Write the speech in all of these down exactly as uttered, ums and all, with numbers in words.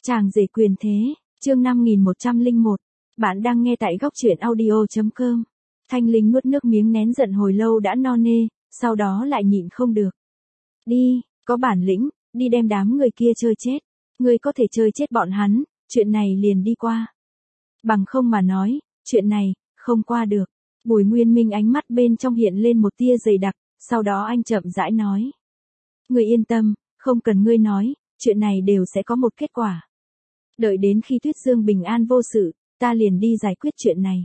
Chàng rể quyền thế, chương năm nghìn một trăm lẻ một. Bạn đang nghe tại góc truyện audio chấm com. Thanh Linh nuốt nước miếng nén giận hồi lâu đã no nê, sau đó lại nhịn không được. Đi, có bản lĩnh, đi đem đám người kia chơi chết. Ngươi có thể chơi chết bọn hắn, chuyện này liền đi qua. Bằng không mà nói, chuyện này, không qua được. Bùi Nguyên Minh ánh mắt bên trong hiện lên một tia dày đặc, sau đó anh chậm rãi nói. Ngươi yên tâm, không cần ngươi nói, chuyện này đều sẽ có một kết quả. Đợi đến khi Tuyết Dương bình an vô sự, ta liền đi giải quyết chuyện này.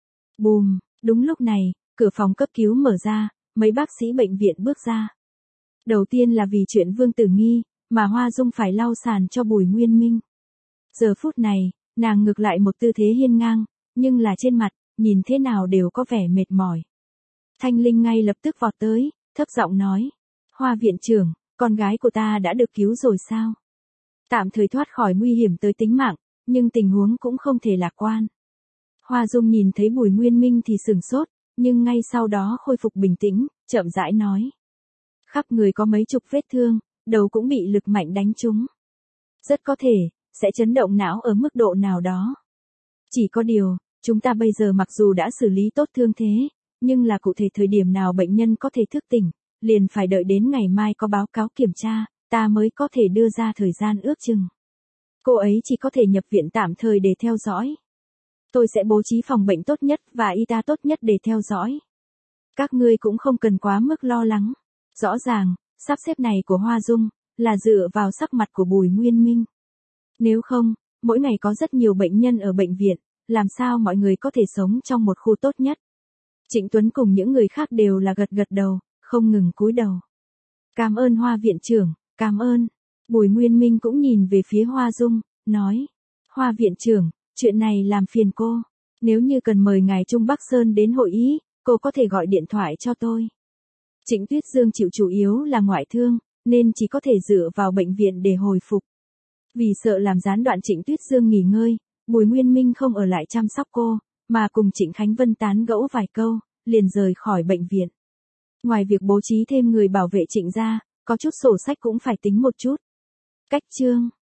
Bùm, đúng lúc này, cửa phòng cấp cứu mở ra, mấy bác sĩ bệnh viện bước ra. Đầu tiên là vì chuyện Vương Tử Nghi, mà Hoa Dung phải lau sàn cho Bùi Nguyên Minh. Giờ phút này, nàng ngược lại một tư thế hiên ngang, nhưng là trên mặt, nhìn thế nào đều có vẻ mệt mỏi. Thanh Linh ngay lập tức vọt tới, thấp giọng nói. Hoa viện trưởng, con gái của ta đã được cứu rồi sao? Tạm thời thoát khỏi nguy hiểm tới tính mạng, nhưng tình huống cũng không thể lạc quan. Hoa Dung nhìn thấy Bùi Nguyên Minh thì sửng sốt, nhưng ngay sau đó khôi phục bình tĩnh, chậm rãi nói. Khắp người có mấy chục vết thương, đầu cũng bị lực mạnh đánh trúng. Rất có thể, sẽ chấn động não ở mức độ nào đó. Chỉ có điều, chúng ta bây giờ mặc dù đã xử lý tốt thương thế, nhưng là cụ thể thời điểm nào bệnh nhân có thể thức tỉnh, liền phải đợi đến ngày mai có báo cáo kiểm tra, ta mới có thể đưa ra thời gian ước chừng. Cô ấy chỉ có thể nhập viện tạm thời để theo dõi. Tôi sẽ bố trí phòng bệnh tốt nhất và y tá tốt nhất để theo dõi. Các ngươi cũng không cần quá mức lo lắng. Rõ ràng, sắp xếp này của Hoa Dung, là dựa vào sắc mặt của Bùi Nguyên Minh. Nếu không, mỗi ngày có rất nhiều bệnh nhân ở bệnh viện, làm sao mọi người có thể sống trong một khu tốt nhất. Trịnh Tuấn cùng những người khác đều là gật gật đầu, không ngừng cúi đầu. Cảm ơn Hoa viện trưởng, cảm ơn. Bùi Nguyên Minh cũng nhìn về phía Hoa Dung, nói. Hoa viện trưởng, chuyện này làm phiền cô. Nếu như cần mời ngài Trung Bắc Sơn đến hội ý, cô có thể gọi điện thoại cho tôi. Trịnh Tuyết Dương chịu chủ yếu là ngoại thương, nên chỉ có thể dựa vào bệnh viện để hồi phục. Vì sợ làm gián đoạn Trịnh Tuyết Dương nghỉ ngơi, Bùi Nguyên Minh không ở lại chăm sóc cô, mà cùng Trịnh Khánh Vân tán gẫu vài câu, liền rời khỏi bệnh viện. Ngoài việc bố trí thêm người bảo vệ Trịnh ra, có chút sổ sách cũng phải tính một chút. Cách chương